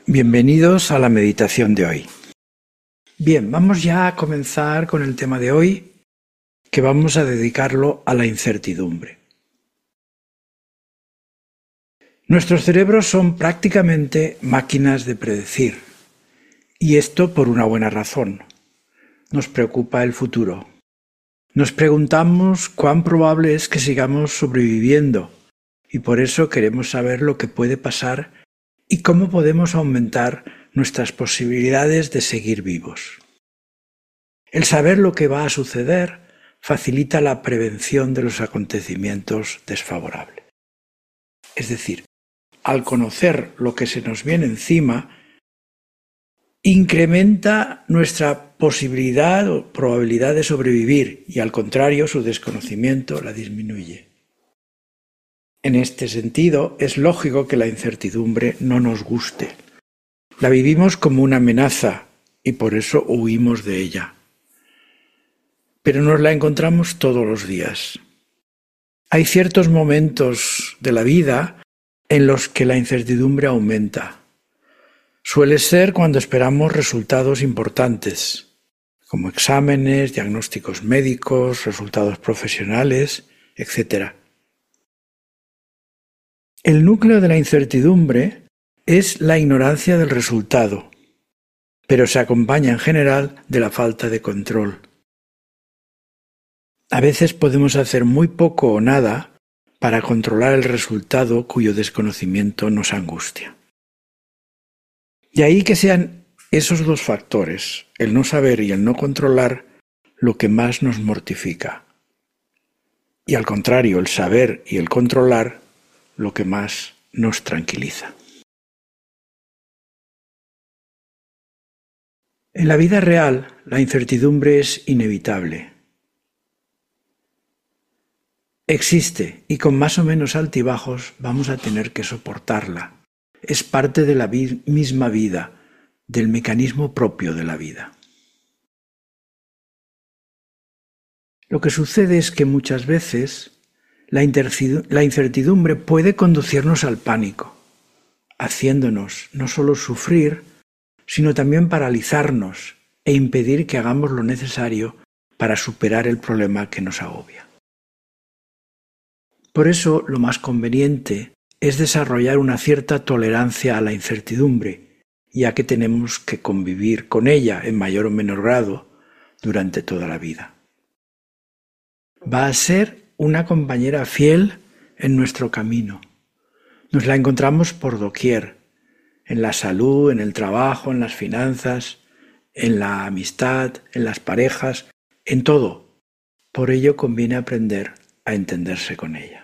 Bienvenidos a la meditación de hoy. Bien, vamos ya a comenzar con el tema de hoy, que vamos a dedicarlo a la incertidumbre. Nuestros cerebros son prácticamente máquinas de predecir, y esto por una buena razón. Nos preocupa el futuro. Nos preguntamos cuán probable es que sigamos sobreviviendo, y por eso queremos saber lo que puede pasar y cómo podemos aumentar nuestras posibilidades de seguir vivos. El saber lo que va a suceder facilita la prevención de los acontecimientos desfavorables. Es decir, al conocer lo que se nos viene encima, incrementa nuestra posibilidad o probabilidad de sobrevivir y al contrario su desconocimiento la disminuye. En este sentido, es lógico que la incertidumbre no nos guste. La vivimos como una amenaza y por eso huimos de ella. Pero nos la encontramos todos los días. Hay ciertos momentos de la vida en los que la incertidumbre aumenta. Suele ser cuando esperamos resultados importantes, como exámenes, diagnósticos médicos, resultados profesionales, etc. El núcleo de la incertidumbre es la ignorancia del resultado, pero se acompaña en general de la falta de control. A veces podemos hacer muy poco o nada para controlar el resultado cuyo desconocimiento nos angustia. De ahí que sean esos dos factores, el no saber y el no controlar, lo que más nos mortifica. Y al contrario, el saber y el controlar, lo que más nos tranquiliza. En la vida real, la incertidumbre es inevitable. Existe y con más o menos altibajos vamos a tener que soportarla. Es parte de la misma vida, del mecanismo propio de la vida. Lo que sucede es que muchas veces la incertidumbre puede conducirnos al pánico, haciéndonos no solo sufrir, sino también paralizarnos e impedir que hagamos lo necesario para superar el problema que nos agobia. Por eso, lo más conveniente es desarrollar una cierta tolerancia a la incertidumbre, ya que tenemos que convivir con ella en mayor o menor grado durante toda la vida. Va a ser una compañera fiel en nuestro camino. Nos la encontramos por doquier, en la salud, en el trabajo, en las finanzas, en la amistad, en las parejas, en todo. Por ello conviene aprender a entenderse con ella.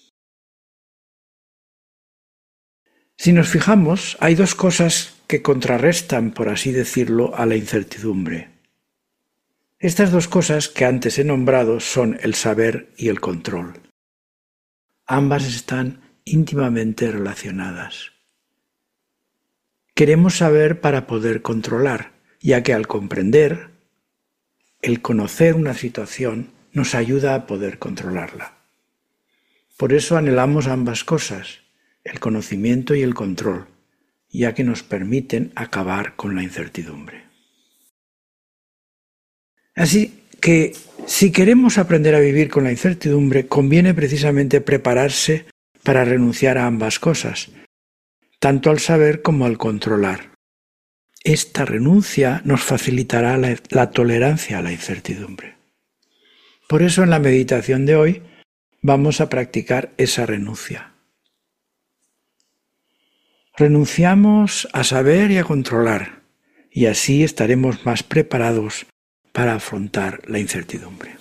Si nos fijamos, hay dos cosas que contrarrestan, por así decirlo, a la incertidumbre. Estas dos cosas que antes he nombrado son el saber y el control. Ambas están íntimamente relacionadas. Queremos saber para poder controlar, ya que al comprender, el conocer una situación nos ayuda a poder controlarla. Por eso anhelamos ambas cosas, el conocimiento y el control, ya que nos permiten acabar con la incertidumbre. Así que, si queremos aprender a vivir con la incertidumbre, conviene precisamente prepararse para renunciar a ambas cosas, tanto al saber como al controlar. Esta renuncia nos facilitará la tolerancia a la incertidumbre. Por eso en la meditación de hoy vamos a practicar esa renuncia. Renunciamos a saber y a controlar, y así estaremos más preparados para afrontar la incertidumbre.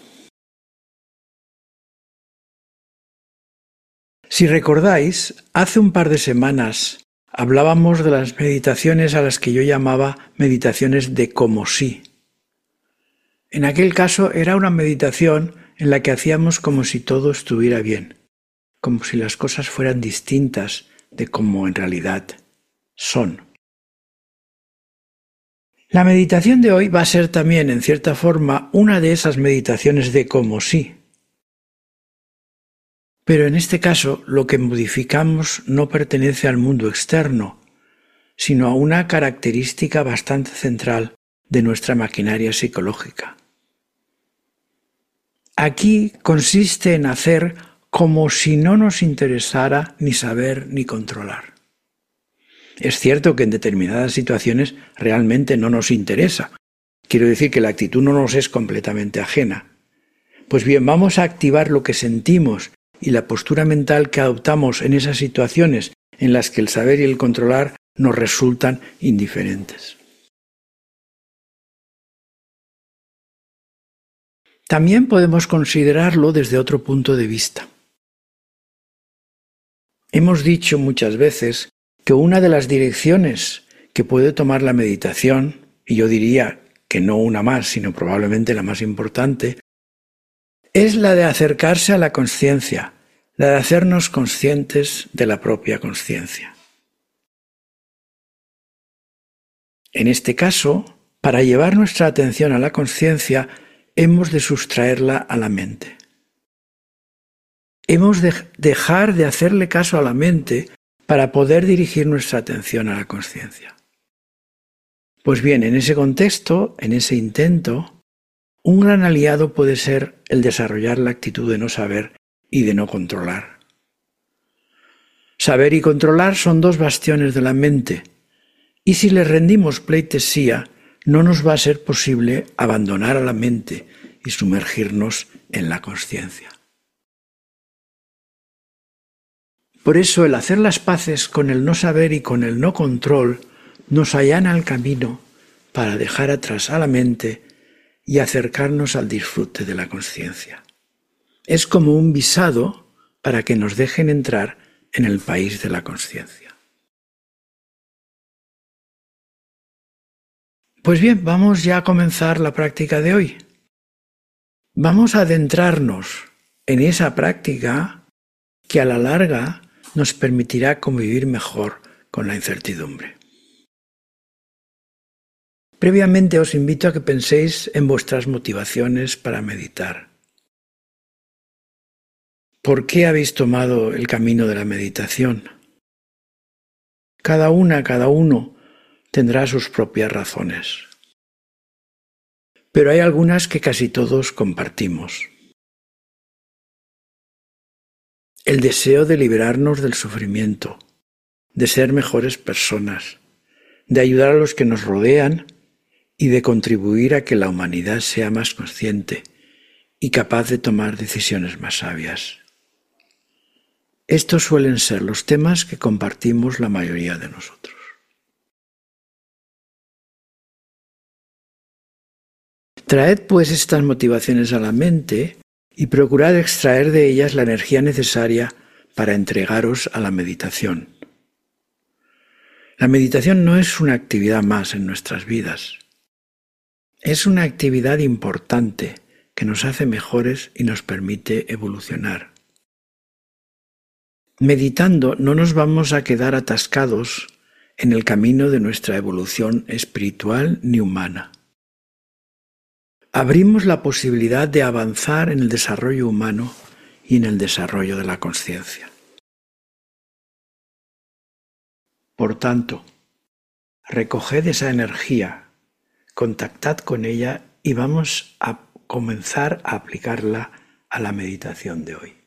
Si recordáis, hace un par de semanas hablábamos de las meditaciones a las que yo llamaba meditaciones de como si. En aquel caso era una meditación en la que hacíamos como si todo estuviera bien, como si las cosas fueran distintas de como en realidad son. La meditación de hoy va a ser también, en cierta forma, una de esas meditaciones de como si. Pero en este caso, lo que modificamos no pertenece al mundo externo, sino a una característica bastante central de nuestra maquinaria psicológica. Aquí consiste en hacer como si no nos interesara ni saber ni controlar. Es cierto que en determinadas situaciones realmente no nos interesa. Quiero decir que la actitud no nos es completamente ajena. Pues bien, vamos a activar lo que sentimos y la postura mental que adoptamos en esas situaciones en las que el saber y el controlar nos resultan indiferentes. También podemos considerarlo desde otro punto de vista. Hemos dicho muchas veces que una de las direcciones que puede tomar la meditación, y yo diría que no una más, sino probablemente la más importante, es la de acercarse a la consciencia, la de hacernos conscientes de la propia consciencia. En este caso, para llevar nuestra atención a la consciencia, hemos de sustraerla a la mente. Hemos de dejar de hacerle caso a la mente para poder dirigir nuestra atención a la consciencia. Pues bien, en ese contexto, en ese intento, un gran aliado puede ser el desarrollar la actitud de no saber y de no controlar. Saber y controlar son dos bastiones de la mente, y si le rendimos pleitesía, no nos va a ser posible abandonar a la mente y sumergirnos en la consciencia. Por eso el hacer las paces con el no saber y con el no control nos allana el camino para dejar atrás a la mente y acercarnos al disfrute de la consciencia. Es como un visado para que nos dejen entrar en el país de la consciencia. Pues bien, vamos ya a comenzar la práctica de hoy. Vamos a adentrarnos en esa práctica que a la larga nos permitirá convivir mejor con la incertidumbre. Previamente os invito a que penséis en vuestras motivaciones para meditar. ¿Por qué habéis tomado el camino de la meditación? Cada uno tendrá sus propias razones. Pero hay algunas que casi todos compartimos. El deseo de liberarnos del sufrimiento, de ser mejores personas, de ayudar a los que nos rodean y de contribuir a que la humanidad sea más consciente y capaz de tomar decisiones más sabias. Estos suelen ser los temas que compartimos la mayoría de nosotros. Traed pues estas motivaciones a la mente y procurad extraer de ellas la energía necesaria para entregaros a la meditación. La meditación no es una actividad más en nuestras vidas. Es una actividad importante que nos hace mejores y nos permite evolucionar. Meditando no nos vamos a quedar atascados en el camino de nuestra evolución espiritual ni humana. Abrimos la posibilidad de avanzar en el desarrollo humano y en el desarrollo de la consciencia. Por tanto, recoged esa energía, contactad con ella y vamos a comenzar a aplicarla a la meditación de hoy.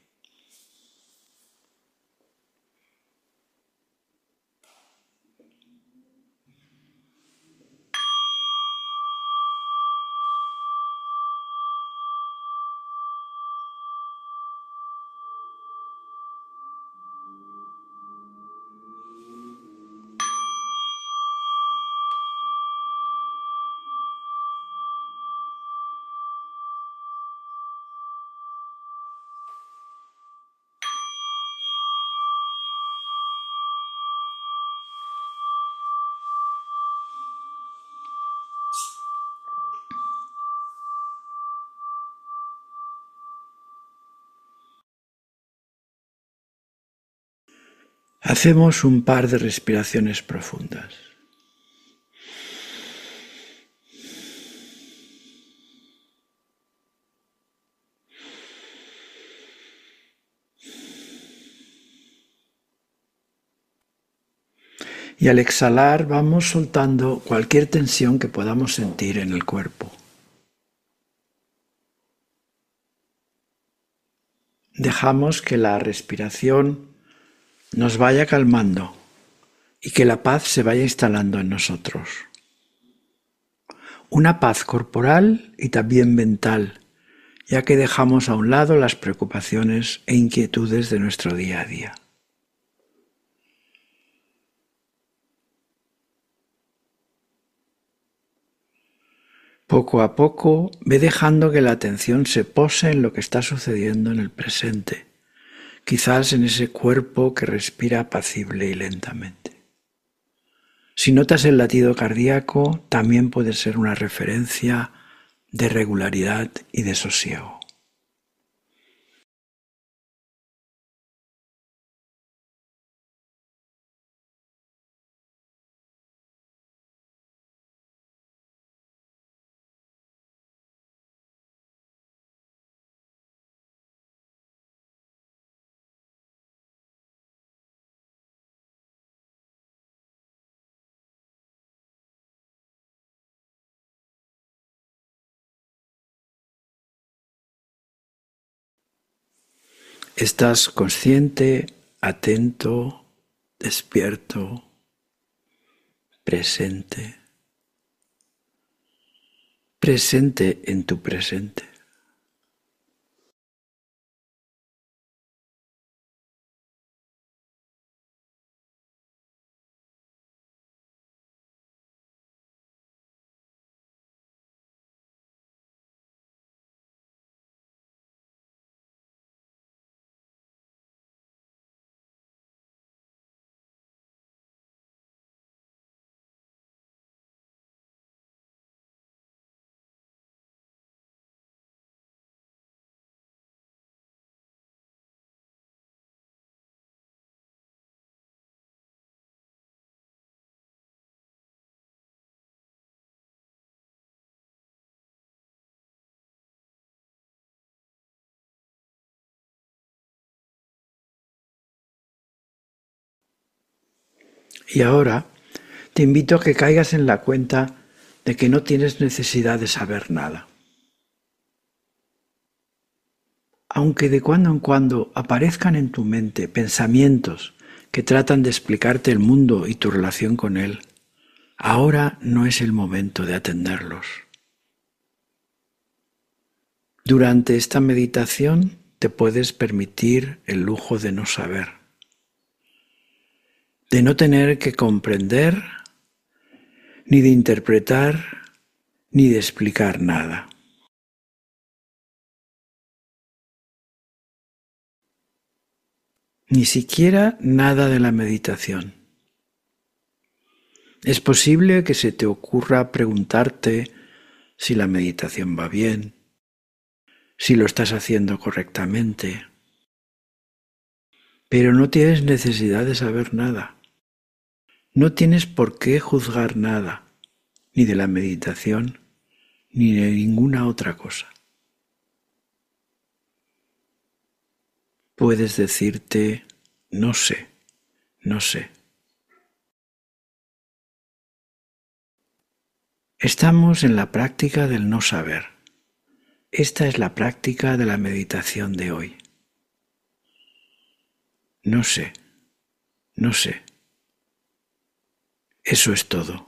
Hacemos un par de respiraciones profundas. Y al exhalar vamos soltando cualquier tensión que podamos sentir en el cuerpo. Dejamos que la respiración nos vaya calmando y que la paz se vaya instalando en nosotros. Una paz corporal y también mental, ya que dejamos a un lado las preocupaciones e inquietudes de nuestro día a día. Poco a poco ve dejando que la atención se pose en lo que está sucediendo en el presente, quizás en ese cuerpo que respira apacible y lentamente. Si notas el latido cardíaco, también puede ser una referencia de regularidad y de sosiego. Estás consciente, atento, despierto, presente, presente en tu presente. Y ahora te invito a que caigas en la cuenta de que no tienes necesidad de saber nada. Aunque de cuando en cuando aparezcan en tu mente pensamientos que tratan de explicarte el mundo y tu relación con él, ahora no es el momento de atenderlos. Durante esta meditación te puedes permitir el lujo de no saber, de no tener que comprender, ni de interpretar, ni de explicar nada. Ni siquiera nada de la meditación. Es posible que se te ocurra preguntarte si la meditación va bien, si lo estás haciendo correctamente, pero no tienes necesidad de saber nada. No tienes por qué juzgar nada, ni de la meditación, ni de ninguna otra cosa. Puedes decirte, no sé, no sé. Estamos en la práctica del no saber. Esta es la práctica de la meditación de hoy. No sé, no sé. Eso es todo.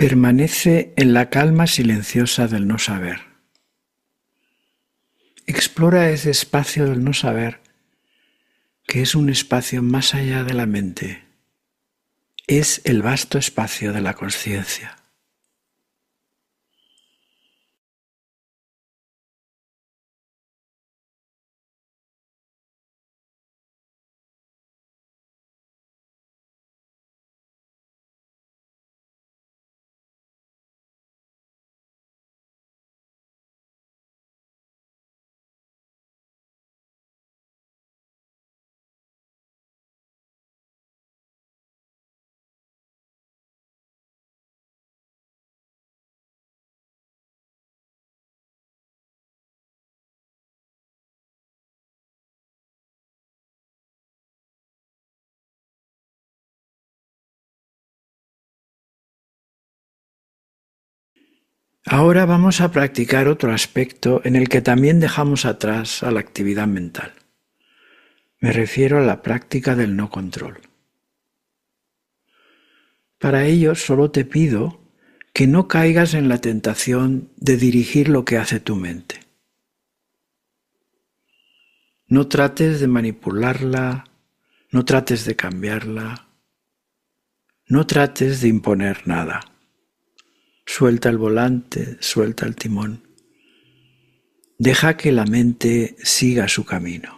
Permanece en la calma silenciosa del no saber. Explora ese espacio del no saber, que es un espacio más allá de la mente. Es el vasto espacio de la consciencia. Ahora vamos a practicar otro aspecto en el que también dejamos atrás a la actividad mental. Me refiero a la práctica del no control. Para ello solo te pido que no caigas en la tentación de dirigir lo que hace tu mente. No trates de manipularla, no trates de cambiarla, no trates de imponer nada. Suelta el volante, suelta el timón. Deja que la mente siga su camino.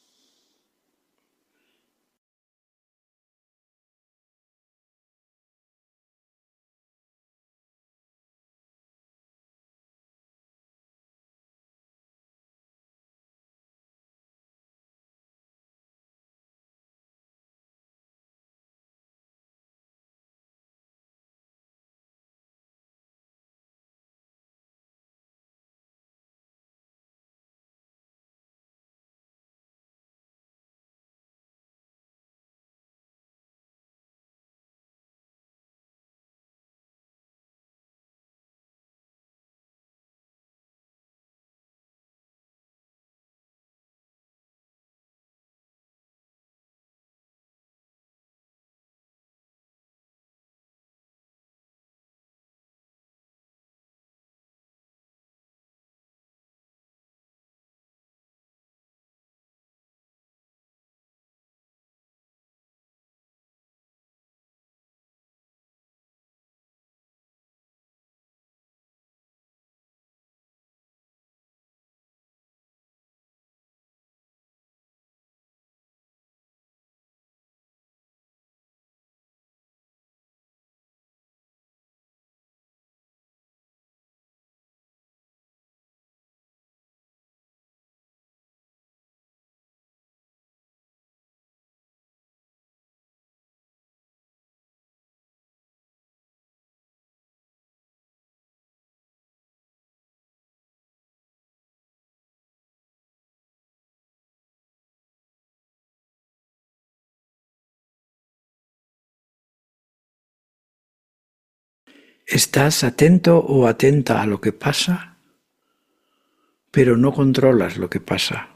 Estás atento o atenta a lo que pasa, pero no controlas lo que pasa.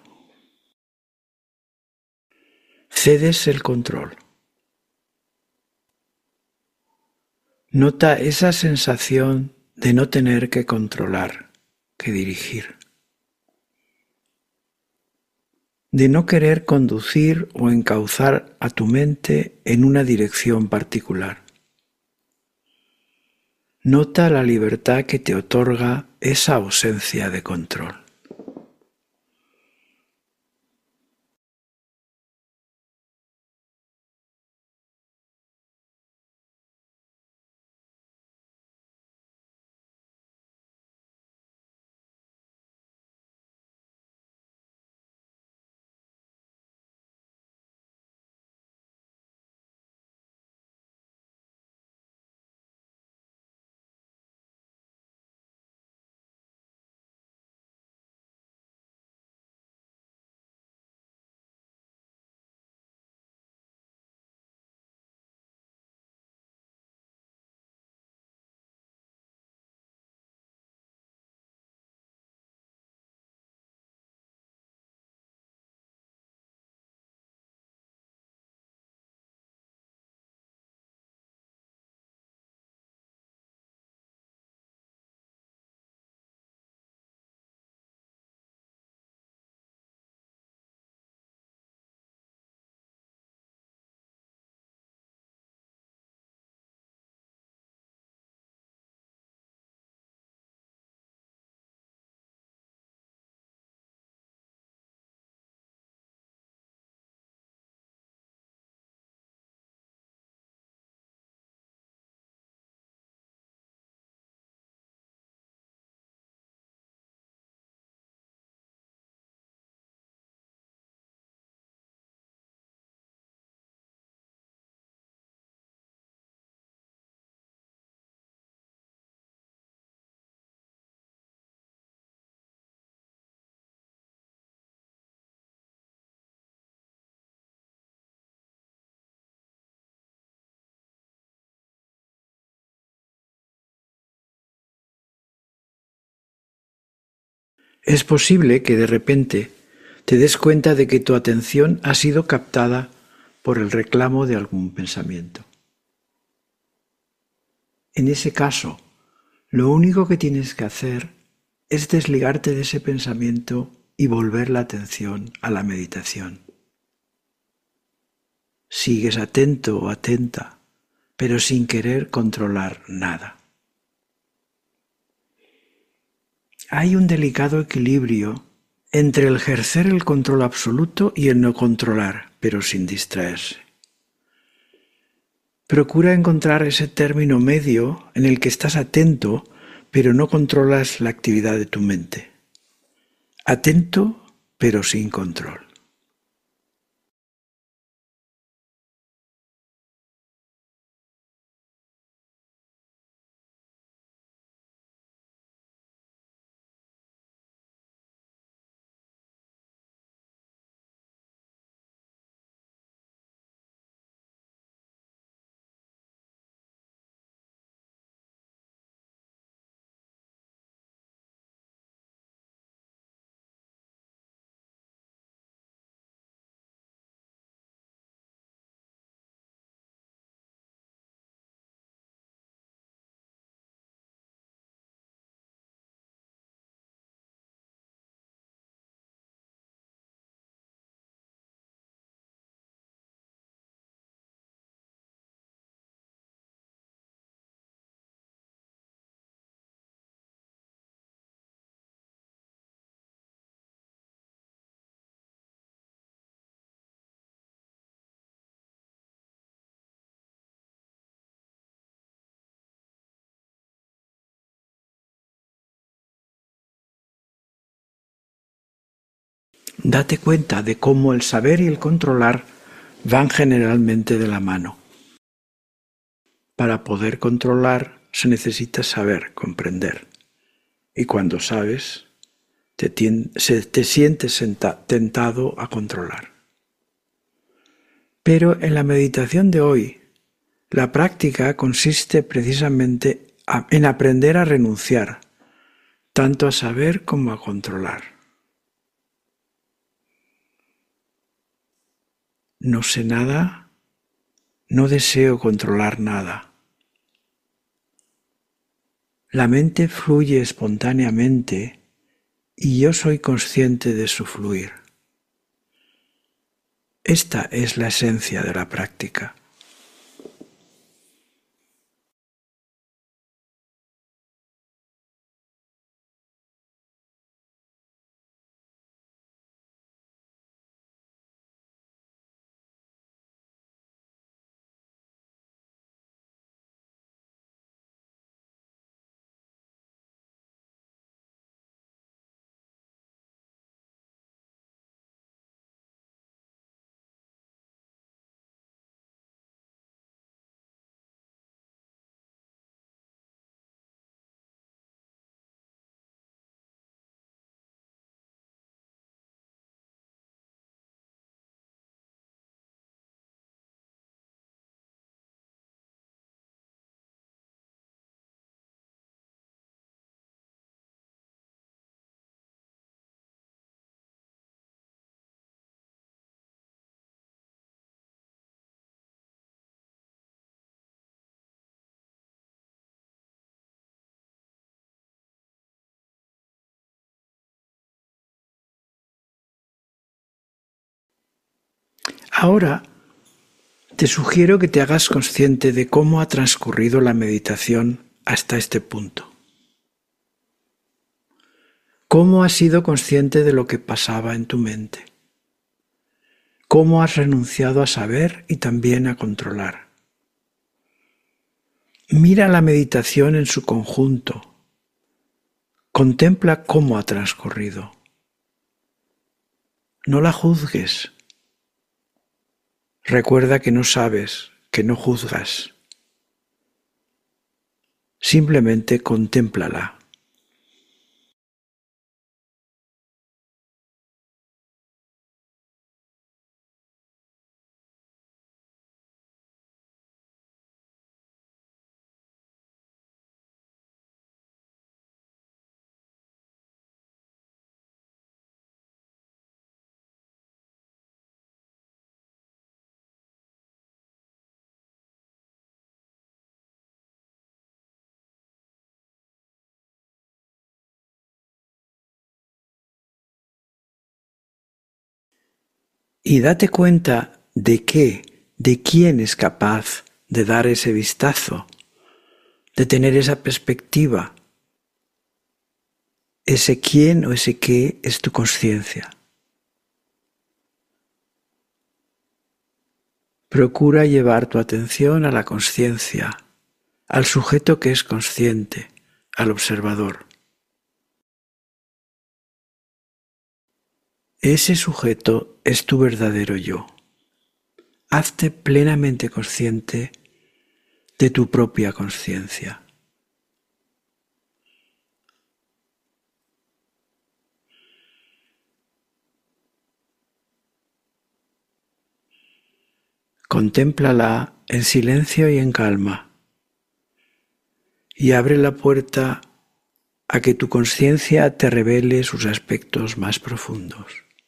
Cedes el control. Nota esa sensación de no tener que controlar, que dirigir, de no querer conducir o encauzar a tu mente en una dirección particular. Nota la libertad que te otorga esa ausencia de control. Es posible que de repente te des cuenta de que tu atención ha sido captada por el reclamo de algún pensamiento. En ese caso, lo único que tienes que hacer es desligarte de ese pensamiento y volver la atención a la meditación. Sigues atento o atenta, pero sin querer controlar nada. Hay un delicado equilibrio entre el ejercer el control absoluto y el no controlar, pero sin distraerse. Procura encontrar ese término medio en el que estás atento, pero no controlas la actividad de tu mente. Atento, pero sin control. Date cuenta de cómo el saber y el controlar van generalmente de la mano. Para poder controlar se necesita saber, comprender. Y cuando sabes, te sientes tentado a controlar. Pero en la meditación de hoy, la práctica consiste precisamente en aprender a renunciar, tanto a saber como a controlar. No sé nada, no deseo controlar nada. La mente fluye espontáneamente y yo soy consciente de su fluir. Esta es la esencia de la práctica. Ahora te sugiero que te hagas consciente de cómo ha transcurrido la meditación hasta este punto. ¿Cómo has sido consciente de lo que pasaba en tu mente? ¿Cómo has renunciado a saber y también a controlar? Mira la meditación en su conjunto. Contempla cómo ha transcurrido. No la juzgues. Recuerda que no sabes, que no juzgas. Simplemente contémplala. y date cuenta de quién es capaz de dar ese vistazo, de tener esa perspectiva. Ese quién o ese qué es tu consciencia. Procura llevar tu atención a la consciencia, al sujeto que es consciente, al observador. Ese sujeto es tu verdadero yo. Hazte plenamente consciente de tu propia consciencia. Contémplala en silencio y en calma, y abre la puerta a que tu conciencia te revele sus aspectos más profundos.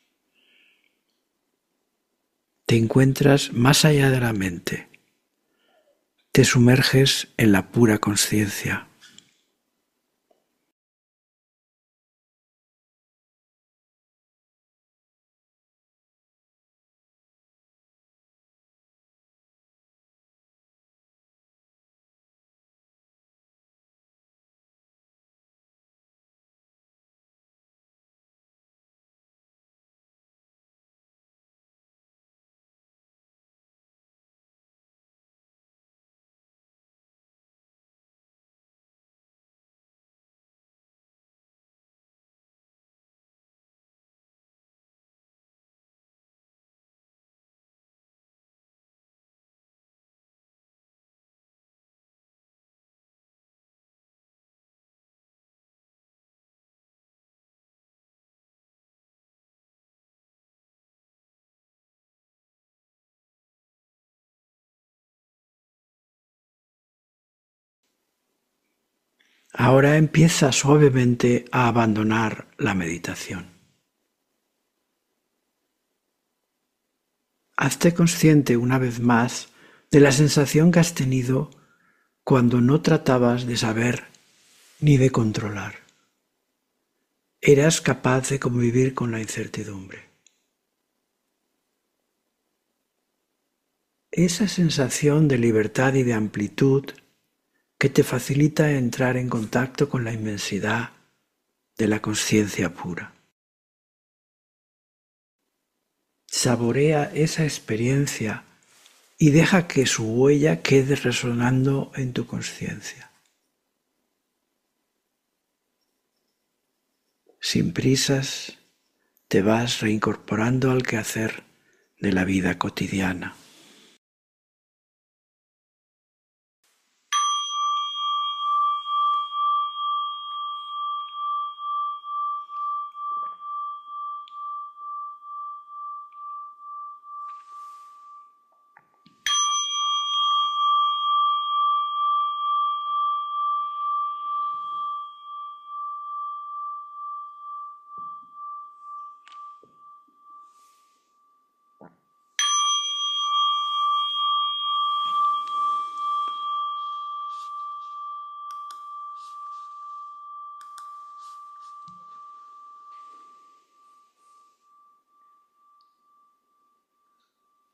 Te encuentras más allá de la mente, te sumerges en la pura conciencia. Ahora empieza suavemente a abandonar la meditación. Hazte consciente una vez más de la sensación que has tenido cuando no tratabas de saber ni de controlar. Eras capaz de convivir con la incertidumbre. Esa sensación de libertad y de amplitud que te facilita entrar en contacto con la inmensidad de la conciencia pura. Saborea esa experiencia y deja que su huella quede resonando en tu conciencia. Sin prisas, te vas reincorporando al quehacer de la vida cotidiana.